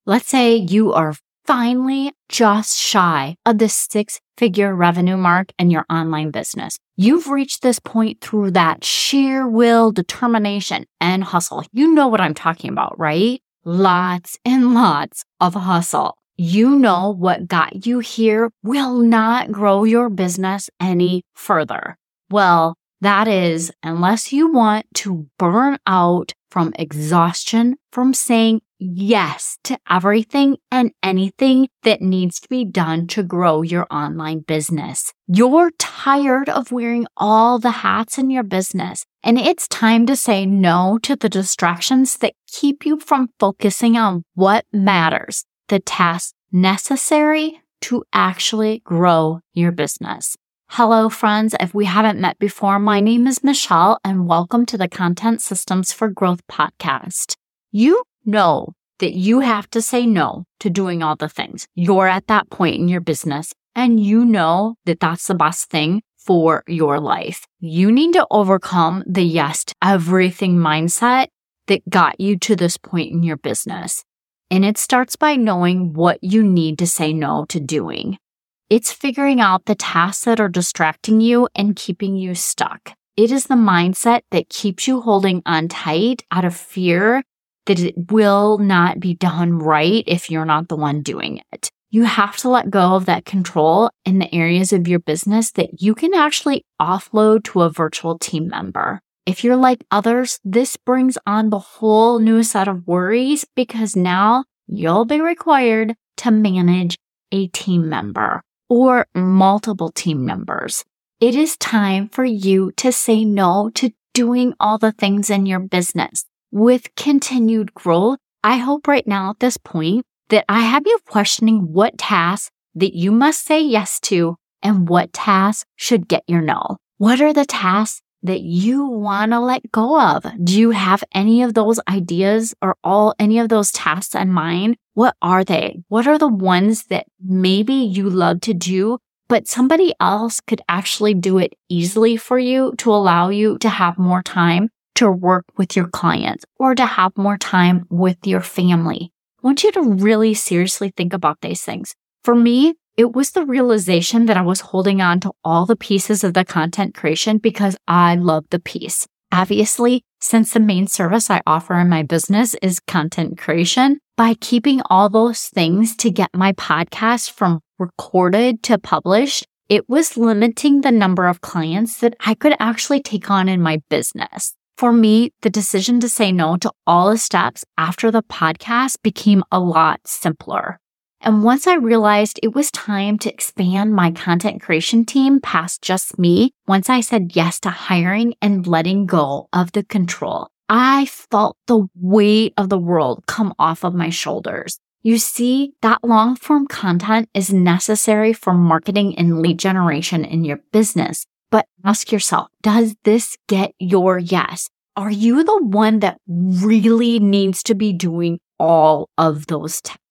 Let's say you are finally just shy of the 6-figure revenue mark in your online business. You've reached this point through that sheer will, determination, and hustle. You know what I'm talking about, right? Lots and lots of hustle. You know what got you here will not grow your business any further. Well, that is, unless you want to burn out from exhaustion from saying yes to everything and anything that needs to be done to grow your online business. You're tired of wearing all the hats in your business, and it's time to say no to the distractions that keep you from focusing on what matters, the tasks necessary to actually grow your business. Hello, friends. If we haven't met before, my name is Michelle, and welcome to the Content Systems for Growth podcast. You know that you have to say no to doing all the things. You're at that point in your business, and you know that that's the best thing for your life. You need to overcome the yes to everything mindset that got you to this point in your business. And it starts by knowing what you need to say no to doing. It's figuring out the tasks that are distracting you and keeping you stuck. It is the mindset that keeps you holding on tight out of fear that it will not be done right if you're not the one doing it. You have to let go of that control in the areas of your business that you can actually offload to a virtual team member. If you're like others, this brings on the whole new set of worries because now you'll be required to manage a team member or multiple team members. It is time for you to say no to doing all the things in your business. With continued growth, I hope right now at this point that I have you questioning what tasks that you must say yes to and what tasks should get your no. What are the tasks that you want to let go of? Do you have any of those ideas or any of those tasks in mind? What are they? What are the ones that maybe you love to do, but somebody else could actually do it easily for you to allow you to have more time to work with your clients or to have more time with your family? I want you to really seriously think about these things. For me, it was the realization that I was holding on to all the pieces of the content creation because I love the piece. Obviously, since the main service I offer in my business is content creation, by keeping all those things to get my podcast from recorded to published, it was limiting the number of clients that I could actually take on in my business. For me, the decision to say no to all the steps after the podcast became a lot simpler. And once I realized it was time to expand my content creation team past just me, once I said yes to hiring and letting go of the control, I felt the weight of the world come off of my shoulders. You see, that long-form content is necessary for marketing and lead generation in your business. But ask yourself, does this get your yes? Are you the one that really needs to be doing all of those tasks?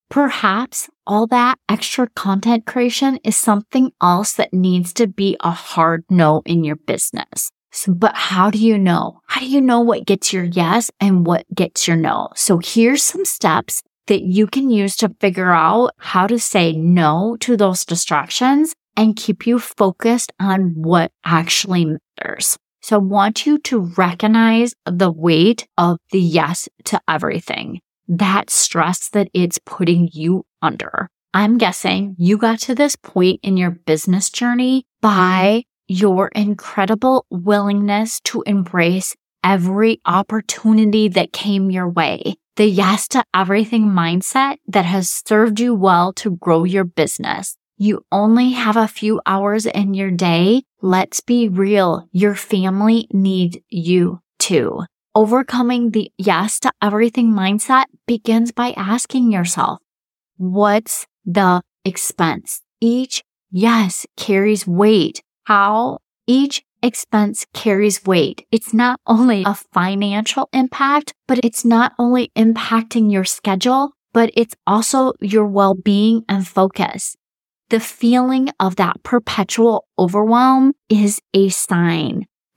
Perhaps all that extra content creation is something else that needs to be a hard no in your business. But how do you know? How do you know what gets your yes and what gets your no? So here's some steps that you can use to figure out how to say no to those distractions and keep you focused on what actually matters. So I want you to recognize the weight of the yes to everything. That stress that it's putting you under. I'm guessing you got to this point in your business journey by your incredible willingness to embrace every opportunity that came your way. The yes to everything mindset that has served you well to grow your business. You only have a few hours in your day. Let's be real. Your family needs you too. Overcoming the yes to everything mindset begins by asking yourself, what's the expense? Each yes carries weight. How? Each expense carries weight. It's not only a financial impact, but it's not only impacting your schedule, but it's also your well-being and focus. The feeling of that perpetual overwhelm is a sign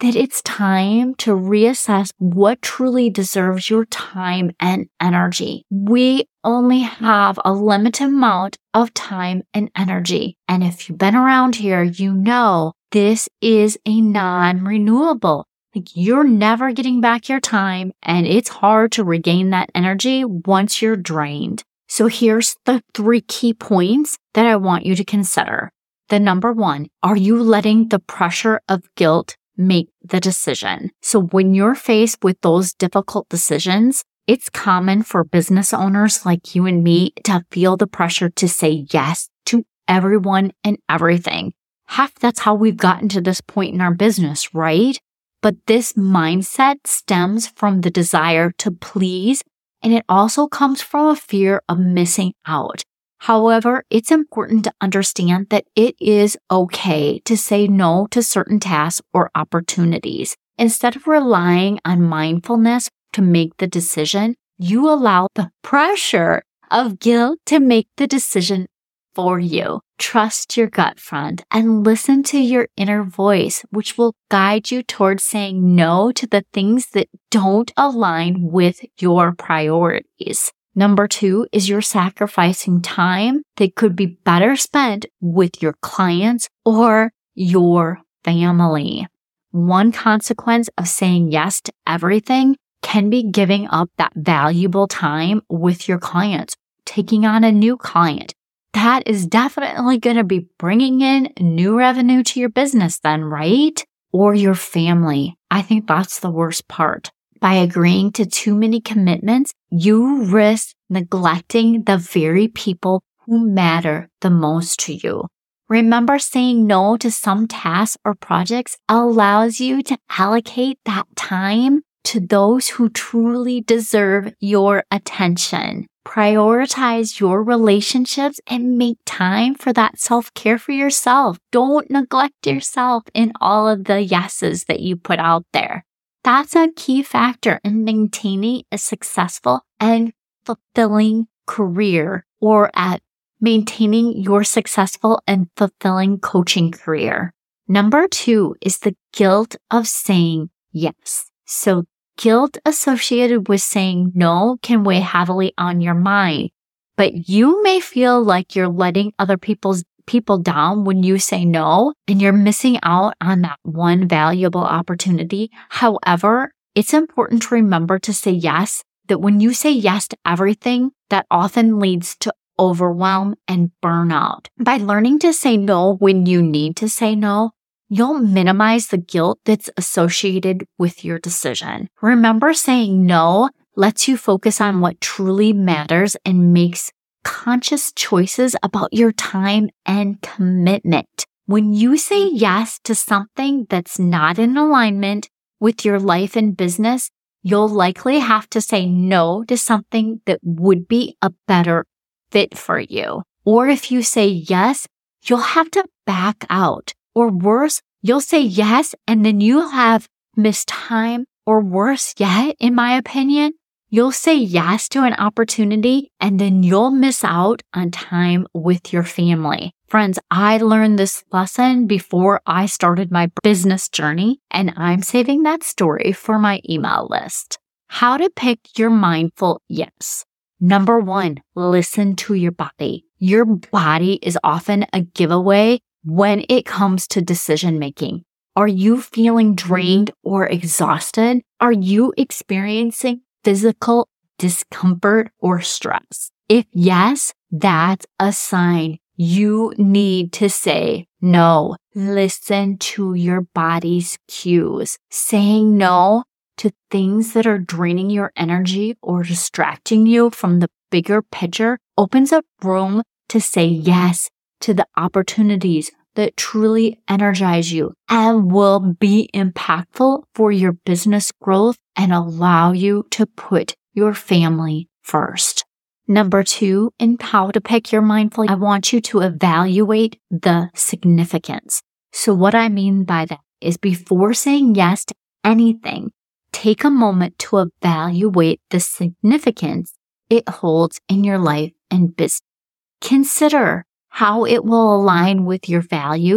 that it's time to reassess what truly deserves your time and energy. We only have a limited amount of time and energy. And if you've been around here, you know this is a non-renewable. Like, you're never getting back your time, and it's hard to regain that energy once you're drained. So here's the 3 key points that I want you to consider. The number 1, are you letting the pressure of guilt make the decision? So when you're faced with those difficult decisions, it's common for business owners like you and me to feel the pressure to say yes to everyone and everything. Heck, that's how we've gotten to this point in our business, right? But this mindset stems from the desire to please, and it also comes from a fear of missing out. However, it's important to understand that it is okay to say no to certain tasks or opportunities. Instead of relying on mindfulness to make the decision, you allow the pressure of guilt to make the decision for you. Trust your gut, friend, and listen to your inner voice, which will guide you towards saying no to the things that don't align with your priorities. Number 2 is you're sacrificing time that could be better spent with your clients or your family. One consequence of saying yes to everything can be giving up that valuable time with your clients, taking on a new client. That is definitely going to be bringing in new revenue to your business then, right? Or your family. I think that's the worst part. By agreeing to too many commitments, you risk neglecting the very people who matter the most to you. Remember, saying no to some tasks or projects allows you to allocate that time to those who truly deserve your attention. Prioritize your relationships and make time for that self-care for yourself. Don't neglect yourself in all of the yeses that you put out there. That's a key factor in maintaining a successful and fulfilling career, or at maintaining your successful and fulfilling coaching career. Number 2 is the guilt of saying yes. So guilt associated with saying no can weigh heavily on your mind, but you may feel like you're letting other people down when you say no and you're missing out on that one valuable opportunity. However, it's important to remember to say yes, that when you say yes to everything, that often leads to overwhelm and burnout. By learning to say no when you need to say no, you'll minimize the guilt that's associated with your decision. Remember, saying no lets you focus on what truly matters and makes conscious choices about your time and commitment. When you say yes to something that's not in alignment with your life and business, you'll likely have to say no to something that would be a better fit for you. Or if you say yes, you'll have to back out. Or worse, you'll say yes and then you'll have missed time. Or worse yet, in my opinion, you'll say yes to an opportunity and then you'll miss out on time with your family. Friends, I learned this lesson before I started my business journey, and I'm saving that story for my email list. How to pick your mindful yes. Number 1, listen to your body. Your body is often a giveaway when it comes to decision making. Are you feeling drained or exhausted? Are you experiencing physical discomfort or stress? If yes, that's a sign you need to say no. Listen to your body's cues. Saying no to things that are draining your energy or distracting you from the bigger picture opens up room to say yes to the opportunities that truly energize you and will be impactful for your business growth and allow you to put your family first. Number 2, in how to pick your mindful, I want you to evaluate the significance. So what I mean by that is, before saying yes to anything, take a moment to evaluate the significance it holds in your life and business. Consider how it will align with your values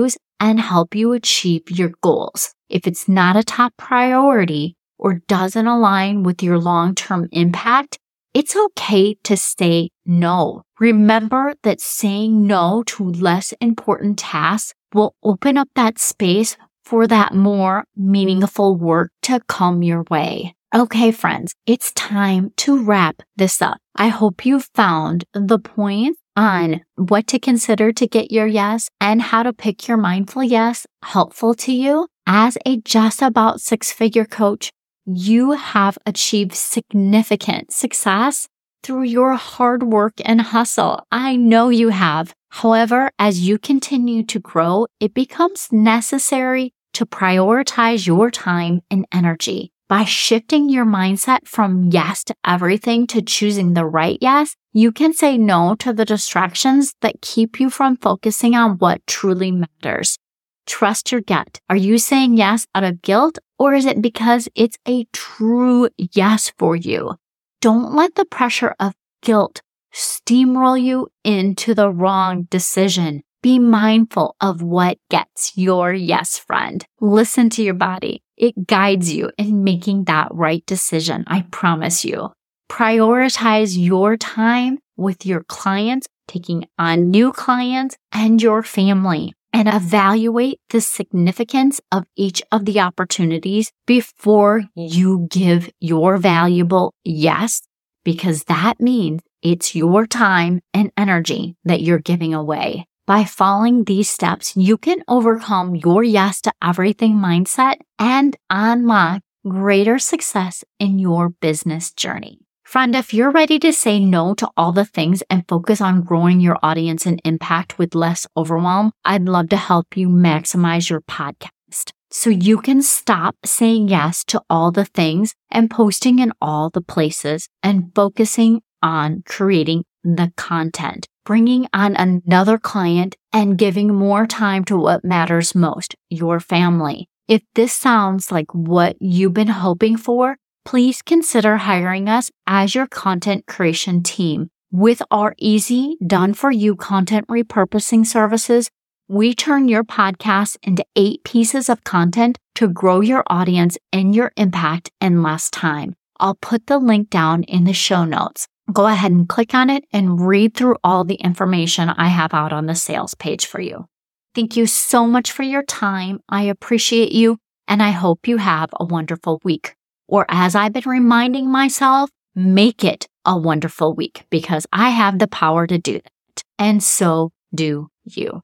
and help you achieve your goals. If it's not a top priority or doesn't align with your long-term impact, it's okay to say no. Remember that saying no to less important tasks will open up that space for that more meaningful work to come your way. Okay, friends, it's time to wrap this up. I hope you found the points on what to consider to get your yes and how to pick your mindful yes helpful to you. As a Just About Six-Figure coach, you have achieved significant success through your hard work and hustle. I know you have. However, as you continue to grow, it becomes necessary to prioritize your time and energy. By shifting your mindset from yes to everything to choosing the right yes, you can say no to the distractions that keep you from focusing on what truly matters. Trust your gut. Are you saying yes out of guilt, or is it because it's a true yes for you? Don't let the pressure of guilt steamroll you into the wrong decision. Be mindful of what gets your yes, friend. Listen to your body. It guides you in making that right decision, I promise you. Prioritize your time with your clients, taking on new clients, and your family, and evaluate the significance of each of the opportunities before you give your valuable yes, because that means it's your time and energy that you're giving away. By following these steps, you can overcome your yes to everything mindset and unlock greater success in your business journey. Friend, if you're ready to say no to all the things and focus on growing your audience and impact with less overwhelm, I'd love to help you maximize your podcast so you can stop saying yes to all the things and posting in all the places and focusing on creating the content, bringing on another client, and giving more time to what matters most, your family. If this sounds like what you've been hoping for, please consider hiring us as your content creation team. With our easy, done-for-you content repurposing services, we turn your podcast into 8 pieces of content to grow your audience and your impact in less time. I'll put the link down in the show notes. Go ahead and click on it and read through all the information I have out on the sales page for you. Thank you so much for your time. I appreciate you, and I hope you have a wonderful week. Or as I've been reminding myself, make it a wonderful week, because I have the power to do that. And so do you.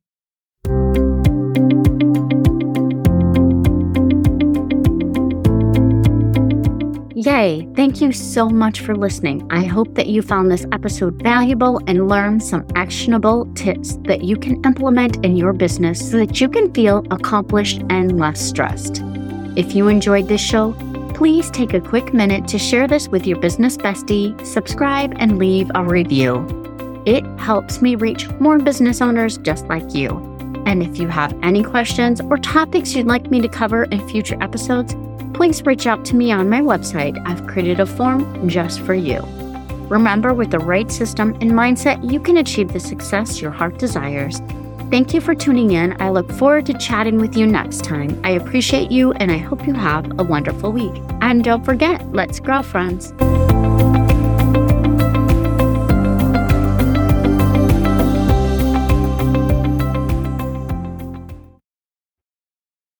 Yay! Thank you so much for listening. I hope that you found this episode valuable and learned some actionable tips that you can implement in your business so that you can feel accomplished and less stressed. If you enjoyed this show, please take a quick minute to share this with your business bestie, subscribe, and leave a review. It helps me reach more business owners just like you. And if you have any questions or topics you'd like me to cover in future episodes, please reach out to me on my website. I've created a form just for you. Remember, with the right system and mindset, you can achieve the success your heart desires. Thank you for tuning in. I look forward to chatting with you next time. I appreciate you, and I hope you have a wonderful week. And don't forget, let's grow, friends.